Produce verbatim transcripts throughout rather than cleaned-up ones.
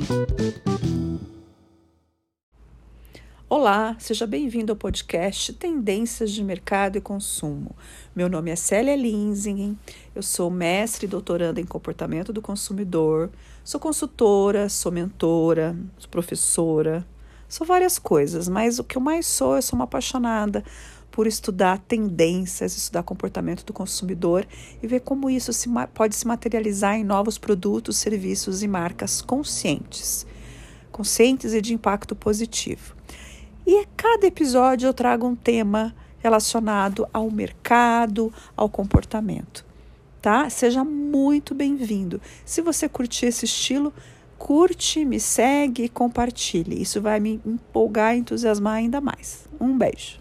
Olá, seja bem-vindo ao podcast Tendências de Mercado e Consumo. Meu nome é Célia Linsing, eu sou mestre e doutoranda em comportamento do consumidor, sou consultora, sou mentora, sou professora, sou várias coisas, mas o que eu mais sou, eu sou uma apaixonada por estudar tendências, estudar comportamento do consumidor e ver como isso se, pode se materializar em novos produtos, serviços e marcas conscientes, conscientes e de impacto positivo. E a cada episódio eu trago um tema relacionado ao mercado, ao comportamento, tá? Seja muito bem-vindo. Se você curtir esse estilo, curte, me segue e compartilhe. Isso vai me empolgar e entusiasmar ainda mais. Um beijo.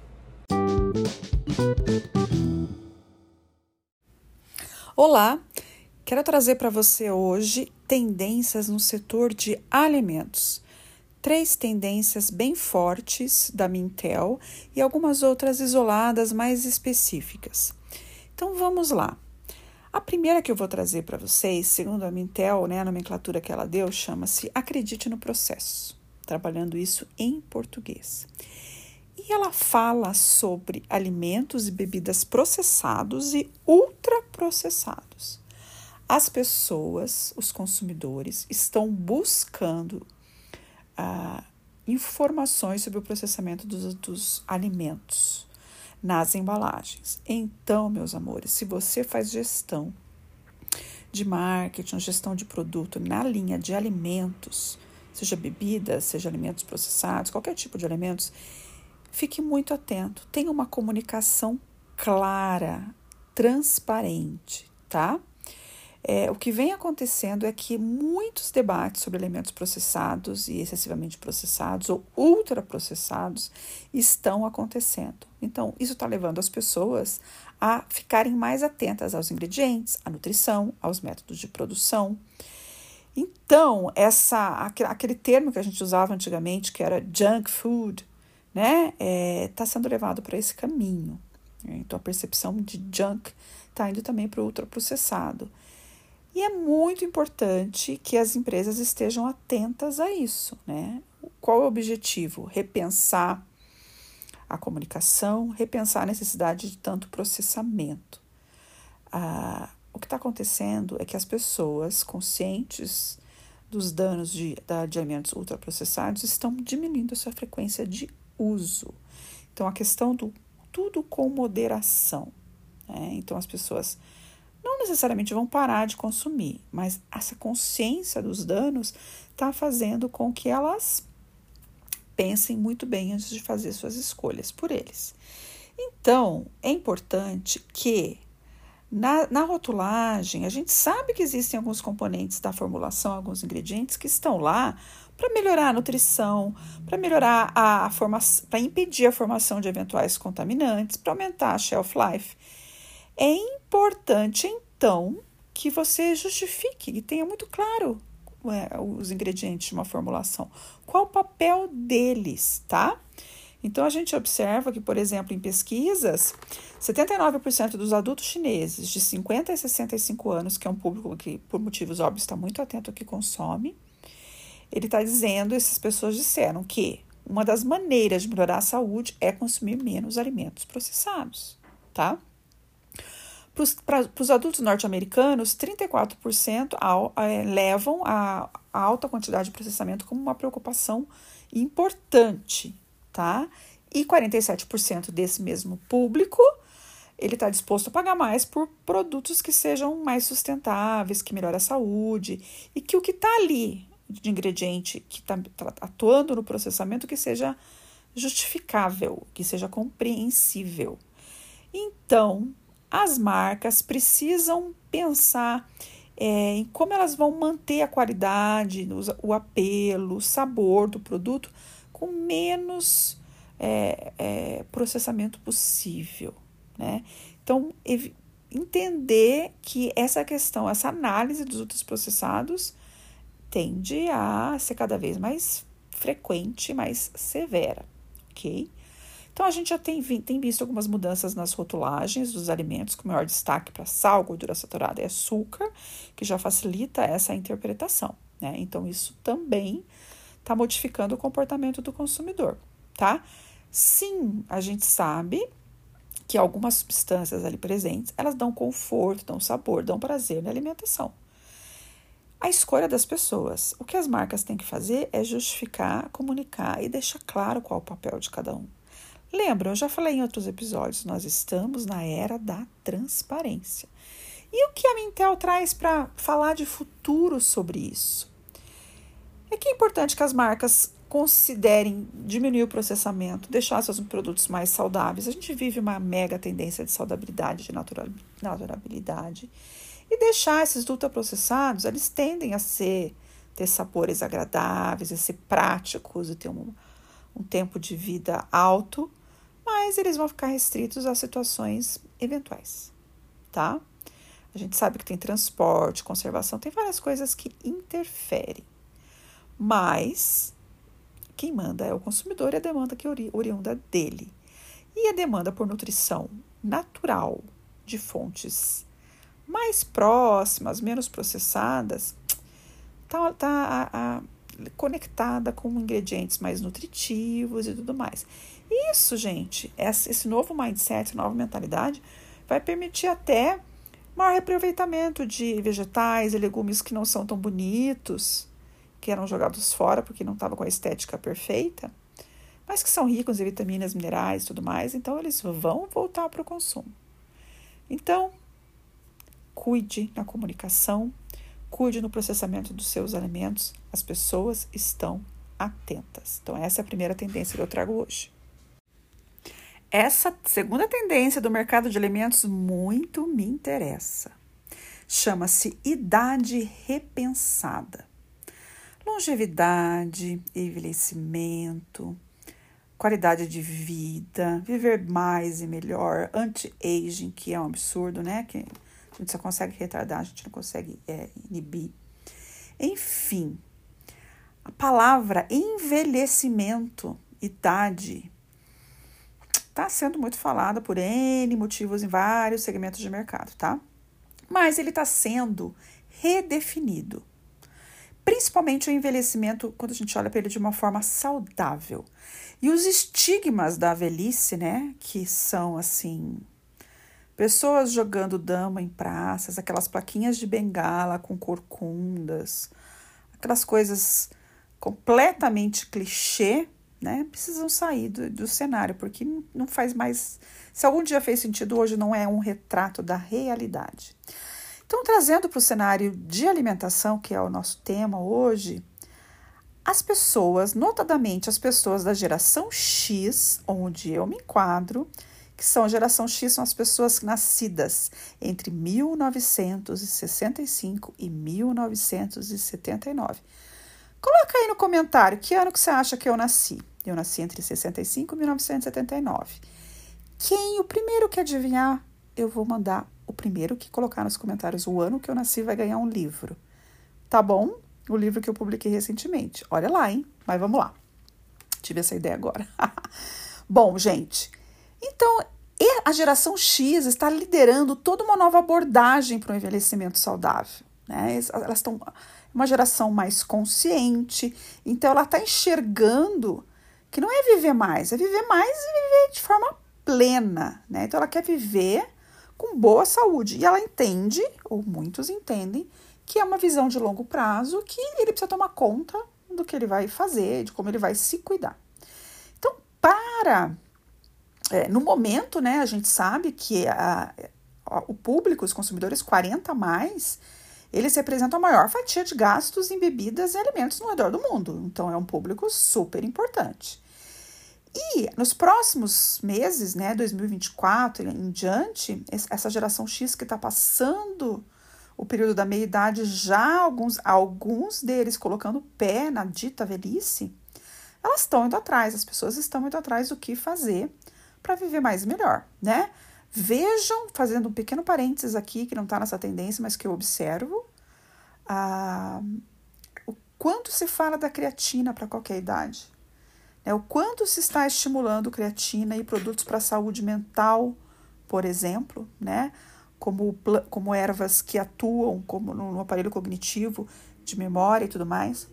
Olá, quero trazer para você hoje tendências no setor de alimentos. Três tendências bem fortes da Mintel e algumas outras isoladas mais específicas. Então vamos lá. A primeira que eu vou trazer para vocês, segundo a Mintel, né, a nomenclatura que ela deu, chama-se Acredite no Processo, trabalhando isso em português. E ela fala sobre alimentos e bebidas processados e ultraprocessados. As pessoas, os consumidores, estão buscando Uh, informações sobre o processamento dos, dos alimentos nas embalagens. Então, meus amores, se você faz gestão de marketing, gestão de produto na linha de alimentos, seja bebidas, seja alimentos processados, qualquer tipo de alimentos, fique muito atento. Tenha uma comunicação clara, transparente, tá? É, o que vem acontecendo é que muitos debates sobre alimentos processados e excessivamente processados ou ultraprocessados estão acontecendo. Então, isso está levando as pessoas a ficarem mais atentas aos ingredientes, à nutrição, aos métodos de produção. Então, essa, aquele termo que a gente usava antigamente, que era junk food, né, está é, sendo levado para esse caminho. Então, a percepção de junk está indo também para o ultraprocessado. E é muito importante que as empresas estejam atentas a isso, né? Qual é o objetivo? Repensar a comunicação, repensar a necessidade de tanto processamento. Ah, o que está acontecendo é que as pessoas conscientes dos danos de, de alimentos ultraprocessados estão diminuindo a sua frequência de uso. Então, a questão do tudo com moderação, né? Então, as pessoas não necessariamente vão parar de consumir, mas essa consciência dos danos está fazendo com que elas pensem muito bem antes de fazer suas escolhas por eles. Então, é importante que na, na rotulagem, a gente sabe que existem alguns componentes da formulação, alguns ingredientes que estão lá para melhorar a nutrição, para melhorar a, a formação, para impedir a formação de eventuais contaminantes, para aumentar a shelf life. É importante, então, que você justifique e tenha muito claro é, os ingredientes de uma formulação. Qual o papel deles, tá? Então, a gente observa que, por exemplo, em pesquisas, setenta e nove por cento dos adultos chineses de cinquenta a sessenta e cinco anos, que é um público que, por motivos óbvios, está muito atento ao que consome, ele está dizendo, essas pessoas disseram que uma das maneiras de melhorar a saúde é consumir menos alimentos processados, tá? Para os adultos norte-americanos, trinta e quatro por cento ao, é, levam a, a alta quantidade de processamento como uma preocupação importante, tá? E quarenta e sete por cento desse mesmo público, ele está disposto a pagar mais por produtos que sejam mais sustentáveis, que melhorem a saúde e que o que está ali de ingrediente que está atuando no processamento que seja justificável, que seja compreensível. Então, as marcas precisam pensar é, em como elas vão manter a qualidade, o apelo, o sabor do produto com menos é, é, processamento possível, né? Então, entender que essa questão, essa análise dos ultraprocessados tende a ser cada vez mais frequente, mais severa, ok? Então, a gente já tem, tem visto algumas mudanças nas rotulagens dos alimentos, com maior destaque para sal, gordura saturada e açúcar, que já facilita essa interpretação, né? Então, isso também está modificando o comportamento do consumidor, tá? Sim, a gente sabe que algumas substâncias ali presentes, elas dão conforto, dão sabor, dão prazer na alimentação. A escolha das pessoas. O que as marcas têm que fazer é justificar, comunicar e deixar claro qual é o papel de cada um. Lembra, eu já falei em outros episódios, nós estamos na era da transparência. E o que a Mintel traz para falar de futuro sobre isso? É que é importante que as marcas considerem diminuir o processamento, deixar seus produtos mais saudáveis. A gente vive uma mega tendência de saudabilidade, de naturalidade. E deixar esses ultraprocessados, eles tendem a ser, ter sabores agradáveis, a ser práticos e ter um, um tempo de vida alto, mas eles vão ficar restritos a situações eventuais, tá? A gente sabe que tem transporte, conservação, tem várias coisas que interferem, mas quem manda é o consumidor e a demanda que é ori- oriunda dele. E a demanda por nutrição natural de fontes mais próximas, menos processadas, está tá, a, a, conectada com ingredientes mais nutritivos e tudo mais. Isso, gente, esse novo mindset, essa nova mentalidade, vai permitir até maior reaproveitamento de vegetais e legumes que não são tão bonitos, que eram jogados fora porque não estavam com a estética perfeita, mas que são ricos em vitaminas, minerais e tudo mais, então eles vão voltar para o consumo. Então, cuide na comunicação, cuide no processamento dos seus alimentos, as pessoas estão atentas. Então, essa é a primeira tendência que eu trago hoje. Essa segunda tendência do mercado de alimentos muito me interessa. Chama-se idade repensada. Longevidade, envelhecimento, qualidade de vida, viver mais e melhor, anti-aging, que é um absurdo, né? Que a gente só consegue retardar, a gente não consegue é, inibir. Enfim, a palavra envelhecimento, idade, está sendo muito falada por N motivos em vários segmentos de mercado, tá? Mas ele está sendo redefinido. Principalmente o envelhecimento, quando a gente olha para ele de uma forma saudável. E os estigmas da velhice, né? Que são, assim, pessoas jogando dama em praças, aquelas plaquinhas de bengala com corcundas, aquelas coisas completamente clichê, né? Precisam sair do, do cenário, porque não faz mais... Se algum dia fez sentido, hoje não é um retrato da realidade. Então, trazendo para o cenário de alimentação, que é o nosso tema hoje, as pessoas, notadamente as pessoas da geração X, onde eu me enquadro, que são a geração X, são as pessoas nascidas entre mil novecentos e sessenta e cinco e mil novecentos e setenta e nove. Coloca aí no comentário que ano que você acha que eu nasci. Eu nasci entre sessenta e cinco e mil novecentos e setenta e nove. Quem o primeiro que adivinhar, eu vou mandar o primeiro que colocar nos comentários o ano que eu nasci vai ganhar um livro. Tá bom? O livro que eu publiquei recentemente. Olha lá, hein? Mas vamos lá. Tive essa ideia agora. Bom, gente, então a geração X está liderando toda uma nova abordagem para o envelhecimento saudável, né? Elas estão uma geração mais consciente, então ela está enxergando que não é viver mais, é viver mais e viver de forma plena, né? Então ela quer viver com boa saúde e ela entende, ou muitos entendem, que é uma visão de longo prazo, que ele precisa tomar conta do que ele vai fazer, de como ele vai se cuidar. Então, para... É, no momento, né, a gente sabe que a, a, o público, os consumidores quarenta a mais, eles representam a maior fatia de gastos em bebidas e alimentos no redor do mundo. Então, é um público super importante. E nos próximos meses, né, dois mil e vinte e quatro em diante, essa geração X que está passando o período da meia-idade, já alguns, alguns deles colocando o pé na dita velhice, elas estão indo atrás, as pessoas estão indo atrás do que fazer para viver mais e melhor, né? Vejam, fazendo um pequeno parênteses aqui, que não está nessa tendência, mas que eu observo, ah, o quanto se fala da creatina para qualquer idade. É, o quanto se está estimulando creatina e produtos para a saúde mental, por exemplo, né? Como, como ervas que atuam como no, no aparelho cognitivo, de memória e tudo mais.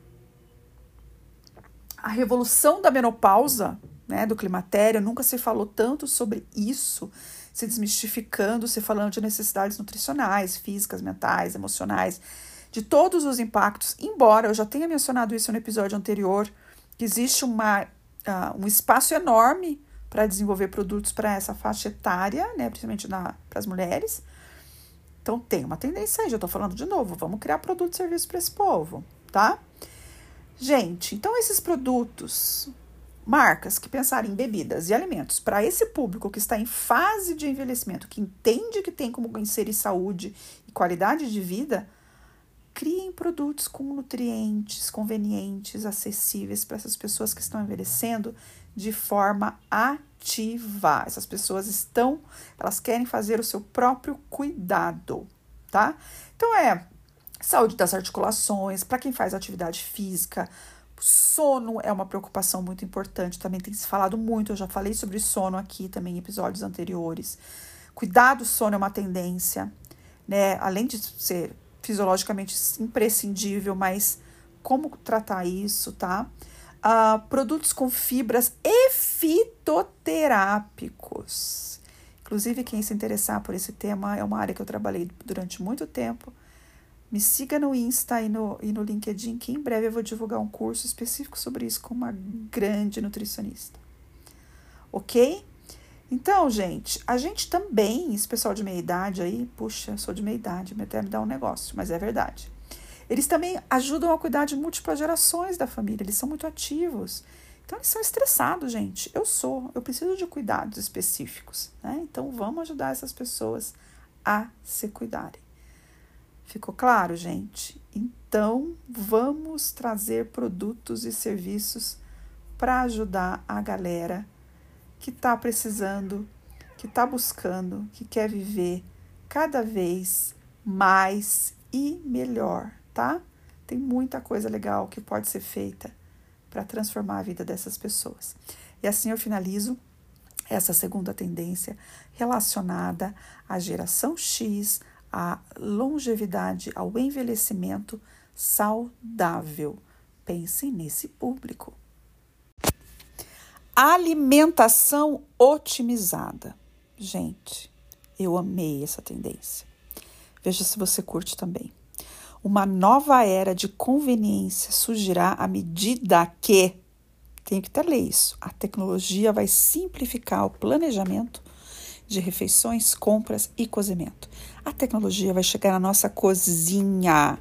A revolução da menopausa, né, do climatério, nunca se falou tanto sobre isso, se desmistificando, se falando de necessidades nutricionais, físicas, mentais, emocionais, de todos os impactos, embora eu já tenha mencionado isso no episódio anterior, que existe uma, uh, um espaço enorme para desenvolver produtos para essa faixa etária, né, principalmente para as mulheres. Então tem uma tendência aí, já estou falando de novo, vamos criar produtos e serviços para esse povo, tá? Gente, então esses produtos, marcas que pensarem em bebidas e alimentos para esse público que está em fase de envelhecimento, que entende que tem como inserir saúde e qualidade de vida, criem produtos com nutrientes convenientes, acessíveis para essas pessoas que estão envelhecendo de forma ativa. Essas pessoas estão, elas querem fazer o seu próprio cuidado, tá? Então é saúde das articulações, para quem faz atividade física. Sono é uma preocupação muito importante, também tem se falado muito, eu já falei sobre sono aqui também em episódios anteriores. Cuidar do sono é uma tendência, né? Além de ser fisiologicamente imprescindível, mas como tratar isso, tá? Uh, produtos com fibras e fitoterápicos. Inclusive, quem se interessar por esse tema, é uma área que eu trabalhei durante muito tempo. Me siga no Insta e no, e no LinkedIn, que em breve eu vou divulgar um curso específico sobre isso com uma grande nutricionista. Ok? Então, gente, a gente também, esse pessoal de meia idade aí, puxa, sou de meia idade, até me dá um negócio, mas é verdade. Eles também ajudam a cuidar de múltiplas gerações da família, eles são muito ativos. Então, eles são estressados, gente. Eu sou, eu preciso de cuidados específicos, né? Então, vamos ajudar essas pessoas a se cuidarem. Ficou claro, gente? Então, vamos trazer produtos e serviços para ajudar a galera que está precisando, que está buscando, que quer viver cada vez mais e melhor, tá? Tem muita coisa legal que pode ser feita para transformar a vida dessas pessoas. E assim eu finalizo essa segunda tendência relacionada à geração X, à longevidade, ao envelhecimento saudável. Pensem nesse público. Alimentação otimizada. Gente, eu amei essa tendência. Veja se você curte também. Uma nova era de conveniência surgirá à medida que, tenho que até ler isso, a tecnologia vai simplificar o planejamento de refeições, compras e cozimento. A tecnologia vai chegar na nossa cozinha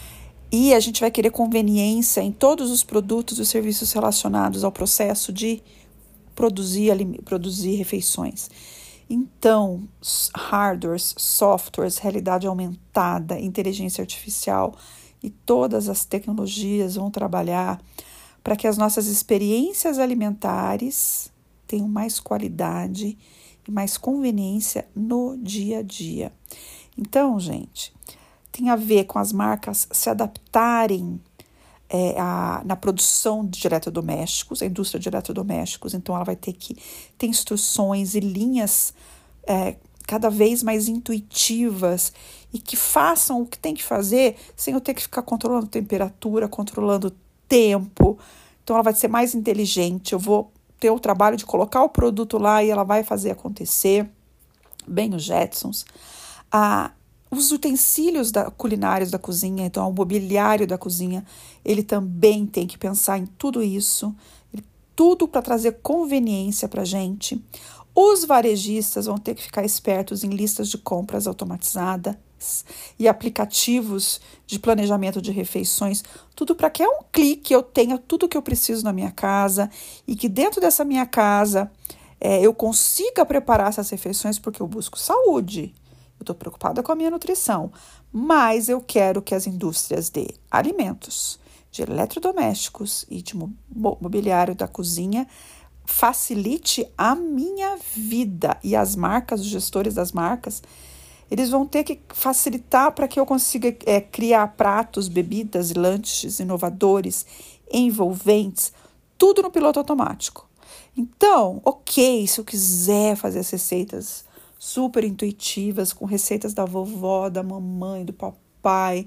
e a gente vai querer conveniência em todos os produtos e serviços relacionados ao processo de produzir, produzir refeições. Então, hardwares, softwares, realidade aumentada, inteligência artificial e todas as tecnologias vão trabalhar para que as nossas experiências alimentares tenham mais qualidade e mais conveniência no dia a dia. Então, gente, tem a ver com as marcas se adaptarem é, a, na produção de eletrodomésticos, a indústria de eletrodomésticos. Então, ela vai ter que ter instruções e linhas é, cada vez mais intuitivas e que façam o que tem que fazer sem eu ter que ficar controlando temperatura, controlando tempo. Então, ela vai ser mais inteligente. Eu vou ter o trabalho de colocar o produto lá e ela vai fazer acontecer. Bem os Jetsons. Ah, os utensílios da, culinários da cozinha, então o mobiliário da cozinha, ele também tem que pensar em tudo isso, tudo para trazer conveniência para a gente. Os varejistas vão ter que ficar espertos em listas de compras automatizadas e aplicativos de planejamento de refeições, tudo para que é um clique eu tenha tudo que eu preciso na minha casa e que dentro dessa minha casa é, eu consiga preparar essas refeições porque eu busco saúde. Eu estou preocupada com a minha nutrição, mas eu quero que as indústrias de alimentos, de eletrodomésticos e de mobiliário da cozinha facilite a minha vida. E as marcas, os gestores das marcas, eles vão ter que facilitar para que eu consiga é, criar pratos, bebidas, lanches inovadores, envolventes, tudo no piloto automático. Então, ok, se eu quiser fazer as receitas super intuitivas, com receitas da vovó, da mamãe, do papai,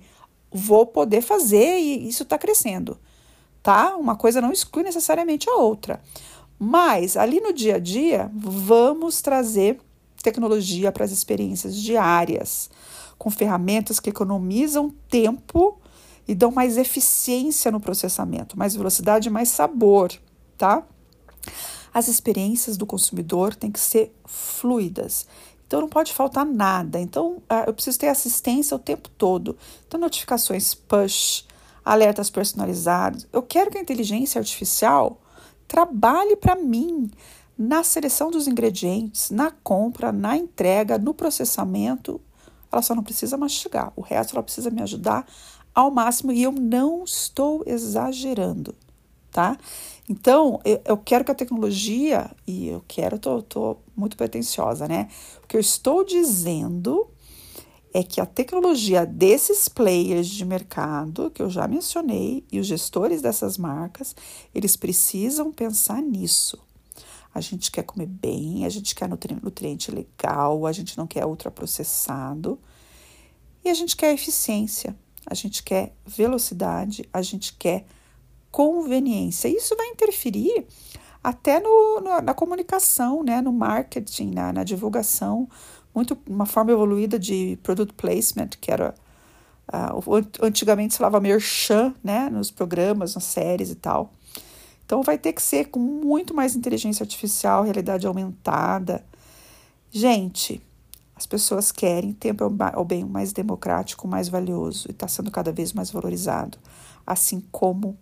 vou poder fazer e isso está crescendo, tá? Uma coisa não exclui necessariamente a outra. Mas, ali no dia a dia, vamos trazer tecnologia para as experiências diárias, com ferramentas que economizam tempo e dão mais eficiência no processamento, mais velocidade e mais sabor, tá? As experiências do consumidor têm que ser fluidas. Então, não pode faltar nada. Então, eu preciso ter assistência o tempo todo. Então, notificações push, alertas personalizados. Eu quero que a inteligência artificial trabalhe para mim na seleção dos ingredientes, na compra, na entrega, no processamento. Ela só não precisa mastigar. O resto ela precisa me ajudar ao máximo e eu não estou exagerando, tá? Então, eu, eu quero que a tecnologia, e eu quero, tô, tô muito pretensiosa, né? O que eu estou dizendo é que a tecnologia desses players de mercado, que eu já mencionei, e os gestores dessas marcas, eles precisam pensar nisso. A gente quer comer bem, a gente quer nutri- nutriente legal, a gente não quer ultraprocessado, e a gente quer eficiência, a gente quer velocidade, a gente quer conveniência. Isso vai interferir até no, no, na comunicação, né? No marketing, na, na divulgação, muito uma forma evoluída de product placement, que era uh, antigamente se falava merchan, né? Nos programas, nas séries e tal. Então vai ter que ser com muito mais inteligência artificial, realidade aumentada. Gente, as pessoas querem tempo ao bem mais democrático, mais valioso e está sendo cada vez mais valorizado, assim como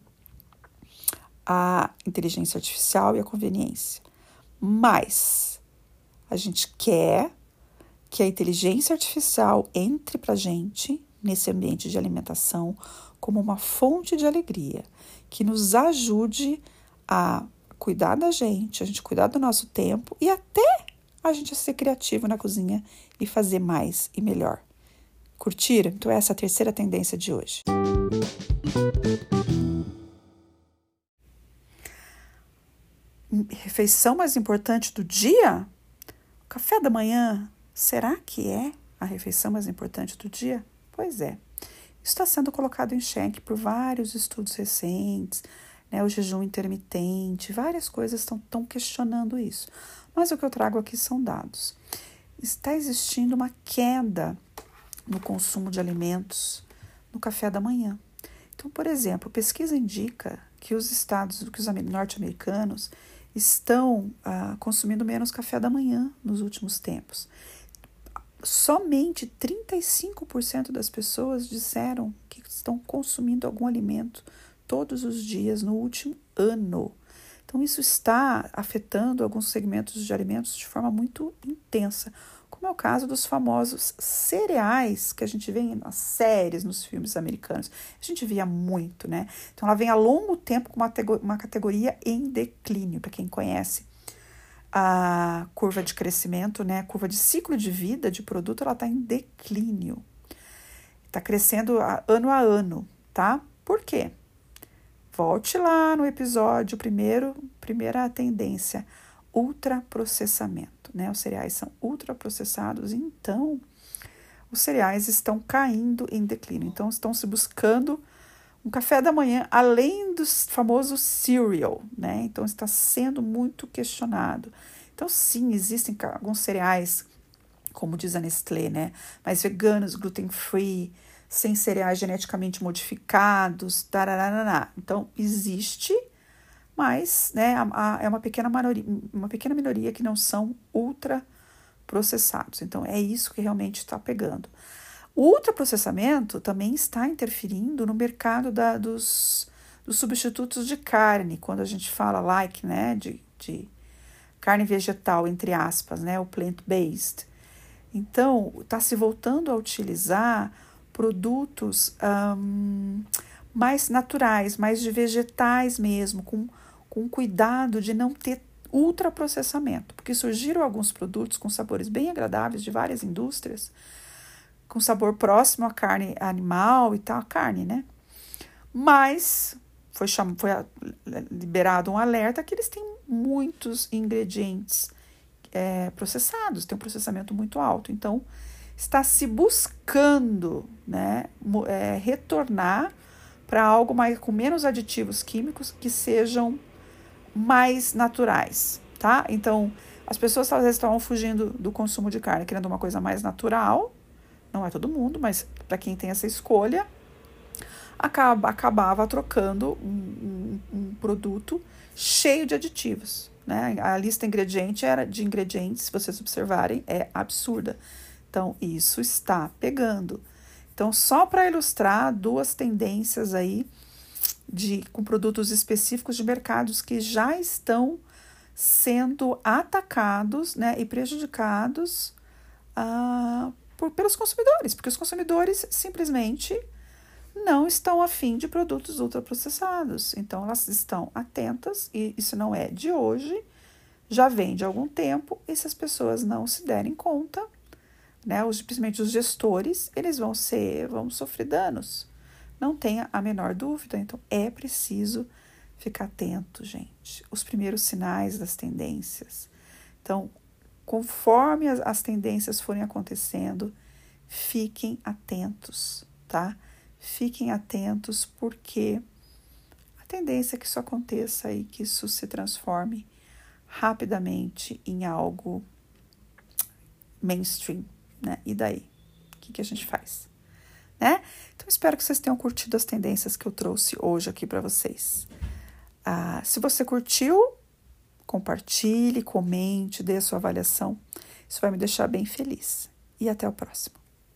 a inteligência artificial e a conveniência. Mas a gente quer que a inteligência artificial entre para a gente nesse ambiente de alimentação como uma fonte de alegria, que nos ajude a cuidar da gente, a gente cuidar do nosso tempo e até a gente ser criativo na cozinha e fazer mais e melhor. Curtiram? Então essa é a terceira tendência de hoje. Refeição mais importante do dia? O café da manhã, será que é a refeição mais importante do dia? Pois é. Isso está sendo colocado em xeque por vários estudos recentes, né? O jejum intermitente, várias coisas estão, estão questionando isso. Mas o que eu trago aqui são dados. Está existindo uma queda no consumo de alimentos no café da manhã. Então, por exemplo, pesquisa indica que os estados, que os norte-americanos estão ah, consumindo menos café da manhã nos últimos tempos. Somente trinta e cinco por cento das pessoas disseram que estão consumindo algum alimento todos os dias no último ano. Então, isso está afetando alguns segmentos de alimentos de forma muito intensa, como é o caso dos famosos cereais que a gente vê nas séries, nos filmes americanos. A gente via muito, né? Então, ela vem há longo tempo com uma, uma categoria em declínio, para quem conhece a curva de crescimento, né? A curva de ciclo de vida de produto, ela está em declínio. Está crescendo ano a ano, tá? Por quê? Volte lá no episódio primeiro, primeira tendência, ultraprocessamento, né? Os cereais são ultraprocessados, então os cereais estão caindo em declínio. Então, estão se buscando um café da manhã, além do famoso cereal, né? Então, está sendo muito questionado. Então, sim, existem alguns cereais, como diz a Nestlé, né? Mais veganos, gluten-free, sem cereais geneticamente modificados, tarararaná. Então, existe, mas, né, a, a, é uma pequena, minoria, uma pequena minoria que não são ultraprocessados. Então, é isso que realmente está pegando. O ultraprocessamento também está interferindo no mercado da, dos, dos substitutos de carne, quando a gente fala like, né, de, de carne vegetal, entre aspas, né, o plant-based. Então, está se voltando a utilizar produtos um, mais naturais, mais de vegetais mesmo, com, com cuidado de não ter ultraprocessamento, porque surgiram alguns produtos com sabores bem agradáveis de várias indústrias, com sabor próximo à carne animal e tal, carne, né? Mas foi, cham- foi liberado um alerta que eles têm muitos ingredientes é, processados, tem um processamento muito alto. Então, está se buscando, né, é, retornar para algo mais, com menos aditivos químicos que sejam mais naturais, tá? Então, as pessoas talvez estavam fugindo do consumo de carne, querendo uma coisa mais natural. Não é todo mundo, mas para quem tem essa escolha, acaba, acabava trocando um, um, um produto cheio de aditivos, né? A lista ingrediente era, de ingredientes, se vocês observarem, é absurda. Então, isso está pegando. Então, só para ilustrar duas tendências aí de, com produtos específicos de mercados que já estão sendo atacados, né, e prejudicados ah, por, pelos consumidores, porque os consumidores simplesmente não estão afim de produtos ultraprocessados. Então, elas estão atentas, e isso não é de hoje, já vem de algum tempo, e se as pessoas não se derem conta, né, os, principalmente os gestores, eles vão ser, vão sofrer danos. Não tenha a menor dúvida. Então, é preciso ficar atento, gente. Os primeiros sinais das tendências. Então, conforme as, as tendências forem acontecendo, fiquem atentos, tá? Fiquem atentos, porque a tendência é que isso aconteça e que isso se transforme rapidamente em algo mainstream, né? E daí? O que, que a gente faz? Né? Então, espero que vocês tenham curtido as tendências que eu trouxe hoje aqui para vocês. Ah, se você curtiu, compartilhe, comente, dê a sua avaliação. Isso vai me deixar bem feliz. E até o próximo.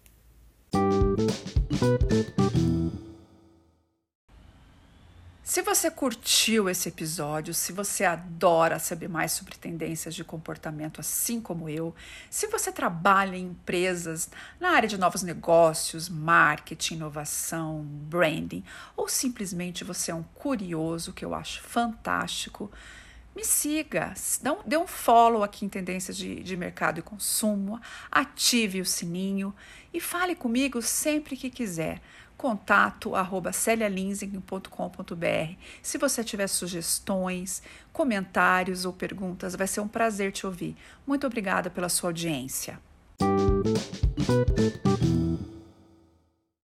Se você curtiu esse episódio, se você adora saber mais sobre tendências de comportamento assim como eu, se você trabalha em empresas na área de novos negócios, marketing, inovação, branding, ou simplesmente você é um curioso, que eu acho fantástico, me siga, dê um follow aqui em Tendências de, de Mercado e Consumo, ative o sininho e fale comigo sempre que quiser. Contato arroba celia linsing ponto com ponto b r. Se você tiver sugestões, comentários ou perguntas, vai ser um prazer te ouvir. Muito obrigada pela sua audiência.